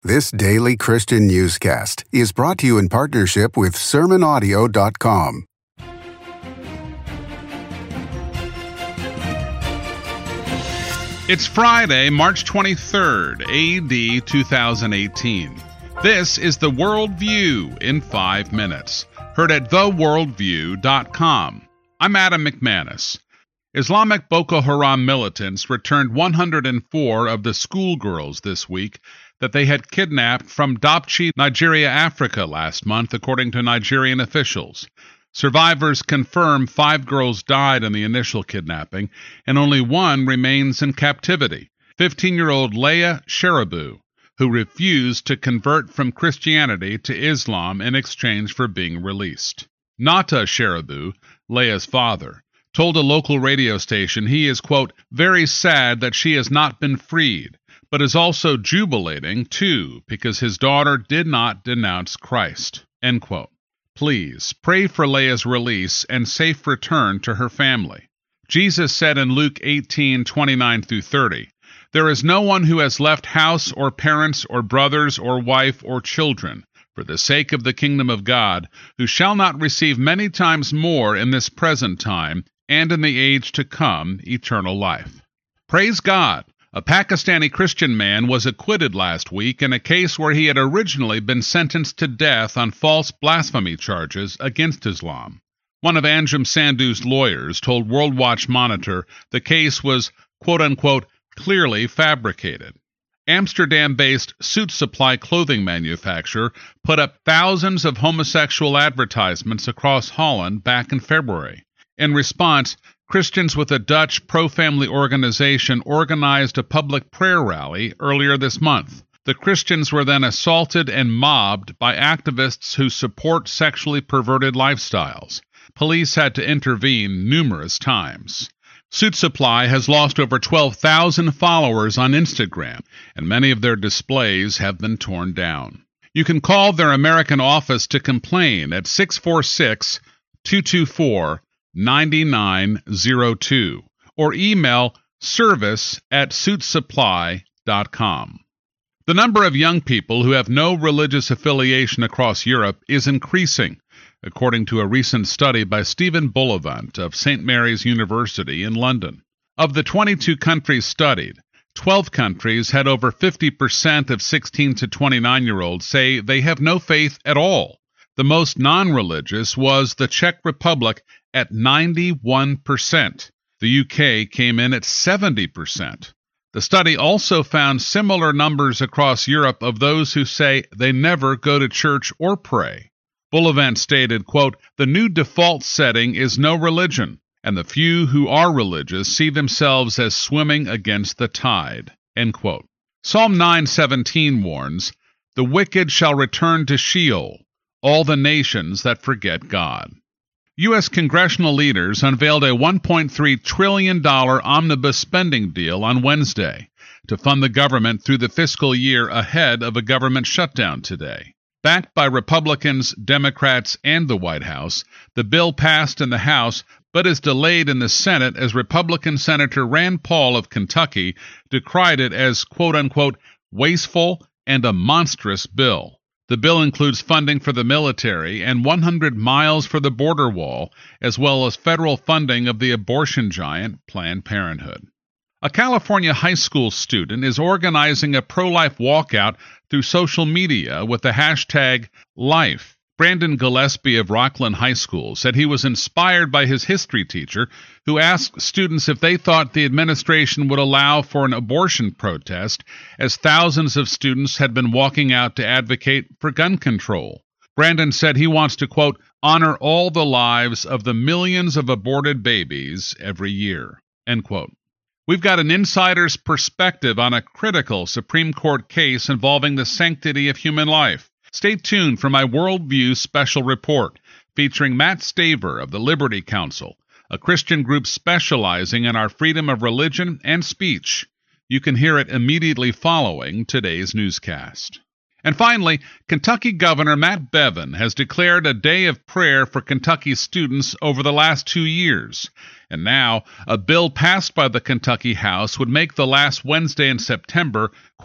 This daily Christian newscast is brought to you in partnership with SermonAudio.com. It's Friday, March 23rd, A.D. 2018. This is The World View in 5 minutes, heard at theworldview.com. I'm Adam McManus. Islamic Boko Haram militants returned 104 of the schoolgirls this week that they had kidnapped from Dapchi, Nigeria, Africa last month, according to Nigerian officials. Survivors confirm 5 girls died in the initial kidnapping, and only one remains in captivity, 15-year-old Leah Sheribu, who refused to convert from Christianity to Islam in exchange for being released. Nata Sheribu, Leah's father, told a local radio station he is, quote, very sad that she has not been freed, but is also jubilating, too, because his daughter did not denounce Christ, end quote. Please pray for Leah's release and safe return to her family. Jesus said in Luke 18:29-30, there is no one who has left house or parents or brothers or wife or children for the sake of the kingdom of God, who shall not receive many times more in this present time and in the age to come eternal life. Praise God! A Pakistani Christian man was acquitted last week in a case where he had originally been sentenced to death on false blasphemy charges against Islam. One of Anjem Sandhu's lawyers told World Watch Monitor the case was, quote-unquote, clearly fabricated. Amsterdam-based Suit Supply clothing manufacturer put up thousands of homosexual advertisements across Holland back in February. In response, Christians with a Dutch pro-family organization organized a public prayer rally earlier this month. The Christians were then assaulted and mobbed by activists who support sexually perverted lifestyles. Police had to intervene numerous times. Suit Supply has lost over 12,000 followers on Instagram, and many of their displays have been torn down. You can call their American office to complain at 646-224-9902 or email service@suitsupply.com. The number of young people who have no religious affiliation across Europe is increasing, according to a recent study by Stephen Bullivant of St. Mary's University in London. Of the 22 countries studied, 12 countries had over 50% of 16 to 29-year-olds say they have no faith at all. The most non-religious was the Czech Republic at 91%. The UK came in at 70%. The study also found similar numbers across Europe of those who say they never go to church or pray. Bullivant stated, quote, the new default setting is no religion, and the few who are religious see themselves as swimming against the tide, end quote. Psalm 9:17 warns, the wicked shall return to Sheol, all the nations that forget God. U.S. congressional leaders unveiled a $1.3 trillion omnibus spending deal on Wednesday to fund the government through the fiscal year ahead of a government shutdown today. Backed by Republicans, Democrats, and the White House, the bill passed in the House but is delayed in the Senate as Republican Senator Rand Paul of Kentucky decried it as, quote-unquote, wasteful and a monstrous bill. The bill includes funding for the military and 100 miles for the border wall, as well as federal funding of the abortion giant Planned Parenthood. A California high school student is organizing a pro-life walkout through social media with the hashtag #Life. Brandon Gillespie of Rockland High School said he was inspired by his history teacher, who asked students if they thought the administration would allow for an abortion protest, as thousands of students had been walking out to advocate for gun control. Brandon said he wants to, quote, honor all the lives of the millions of aborted babies every year, end quote. We've got an insider's perspective on a critical Supreme Court case involving the sanctity of human life. Stay tuned for my Worldview special report featuring Matt Staver of the Liberty Council, a Christian group specializing in our freedom of religion and speech. You can hear it immediately following today's newscast. And finally, Kentucky Governor Matt Bevin has declared a day of prayer for Kentucky students over the last 2 years. And now, a bill passed by the Kentucky House would make the last Wednesday in September, quote,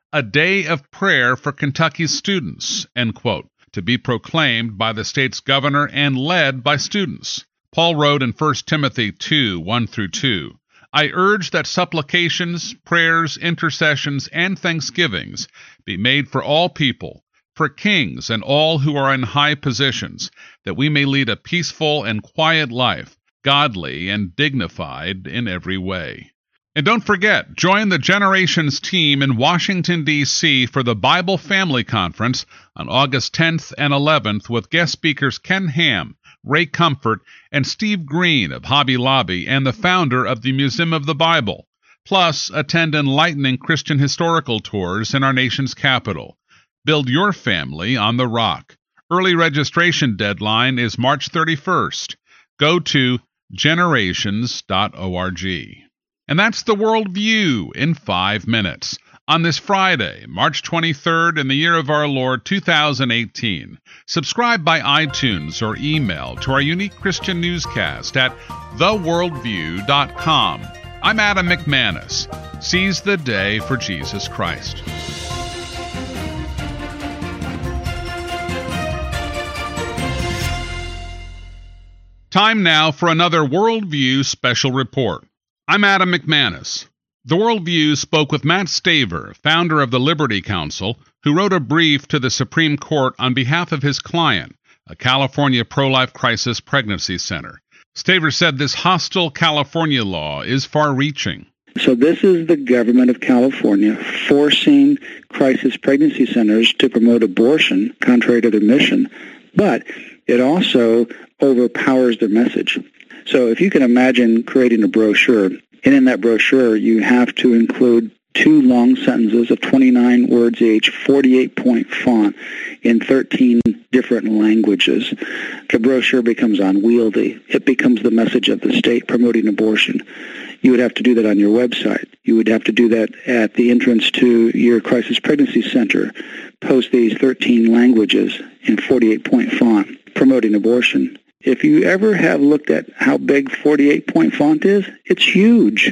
a day of prayer for Kentucky's students, end quote, to be proclaimed by the state's governor and led by students. Paul wrote in 1 Timothy 2, 1-2, I urge that supplications, prayers, intercessions, and thanksgivings be made for all people, for kings and all who are in high positions, that we may lead a peaceful and quiet life, godly and dignified in every way. And don't forget, join the Generations team in Washington, D.C. for the Bible Family Conference on August 10th and 11th with guest speakers Ken Ham, Ray Comfort, and Steve Green of Hobby Lobby and the founder of the Museum of the Bible. Plus, attend enlightening Christian historical tours in our nation's capital. Build your family on the Rock. Early registration deadline is March 31st. Go to generations.org. And that's the World View in 5 minutes. On this Friday, March 23rd, in the year of our Lord 2018. Subscribe by iTunes or email to our unique Christian newscast at theworldview.com. I'm Adam McManus. Seize the day for Jesus Christ. Time now for another Worldview special report. I'm Adam McManus. The Worldview spoke with Matt Staver, founder of the Liberty Counsel, who wrote a brief to the Supreme Court on behalf of his client, a California pro-life crisis pregnancy center. Staver said this hostile California law is far-reaching. So this is the government of California forcing crisis pregnancy centers to promote abortion, contrary to their mission, but it also overpowers their message. So if you can imagine creating a brochure, and in that brochure you have to include 2 long sentences of 29 words each, 48-point font in 13 different languages, the brochure becomes unwieldy. It becomes the message of the state promoting abortion. You would have to do that on your website. You would have to do that at the entrance to your crisis pregnancy center. Post these 13 languages in 48-point font promoting abortion. If you ever have looked at how big 48-point font is, it's huge.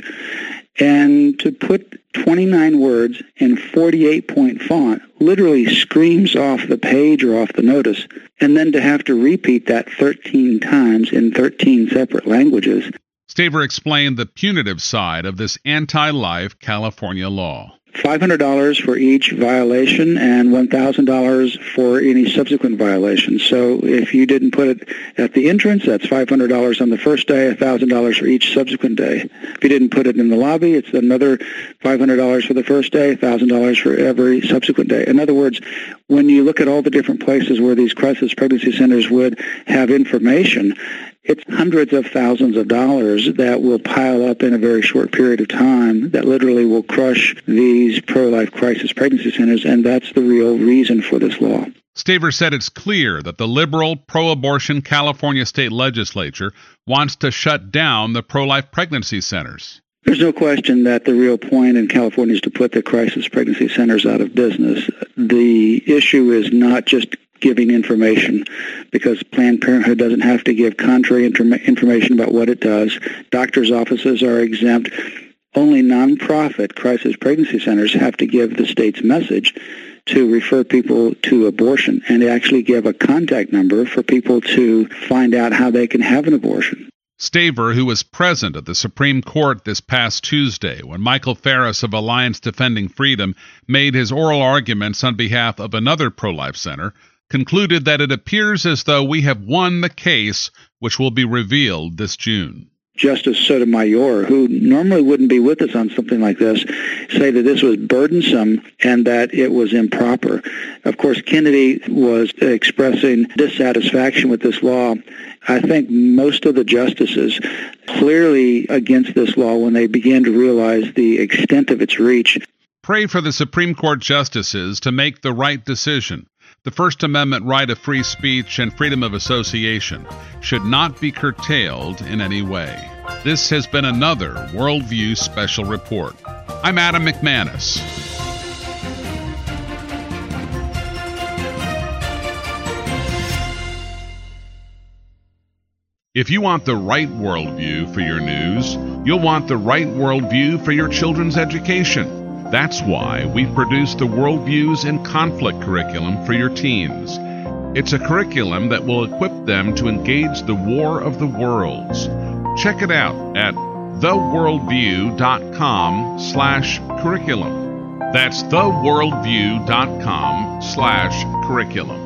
And to put 29 words in 48-point font literally screams off the page or off the notice, and then to have to repeat that 13 times in 13 separate languages. Staver explained the punitive side of this anti-life California law. $500 for each violation and $1,000 for any subsequent violation. So if you didn't put it at the entrance, that's $500 on the first day, $1,000 for each subsequent day. If you didn't put it in the lobby, it's another $500 for the first day, $1,000 for every subsequent day. In other words, when you look at all the different places where these crisis pregnancy centers would have information, it's hundreds of thousands of dollars that will pile up in a very short period of time that literally will crush these pro-life crisis pregnancy centers, and that's the real reason for this law. Staver said it's clear that the liberal, pro-abortion California state legislature wants to shut down the pro-life pregnancy centers. There's no question that the real point in California is to put the crisis pregnancy centers out of business. The issue is not just giving information, because Planned Parenthood doesn't have to give contrary information about what it does. Doctors' offices are exempt. Only nonprofit crisis pregnancy centers have to give the state's message to refer people to abortion and actually give a contact number for people to find out how they can have an abortion. Staver, who was present at the Supreme Court this past Tuesday when Michael Farris of Alliance Defending Freedom made his oral arguments on behalf of another pro-life center, concluded that it appears as though we have won the case, which will be revealed this June. Justice Sotomayor, who normally wouldn't be with us on something like this, say that this was burdensome and that it was improper. Of course, Kennedy was expressing dissatisfaction with this law. I think most of the justices clearly against this law when they began to realize the extent of its reach. Pray for the Supreme Court justices to make the right decision. The First Amendment right of free speech and freedom of association should not be curtailed in any way. This has been another Worldview Special Report. I'm Adam McManus. If you want the right worldview for your news, you'll want the right worldview for your children's education. That's why we produce the Worldviews in Conflict curriculum for your teens. It's a curriculum that will equip them to engage the war of the worlds. Check it out at theworldview.com/curriculum. That's theworldview.com/curriculum.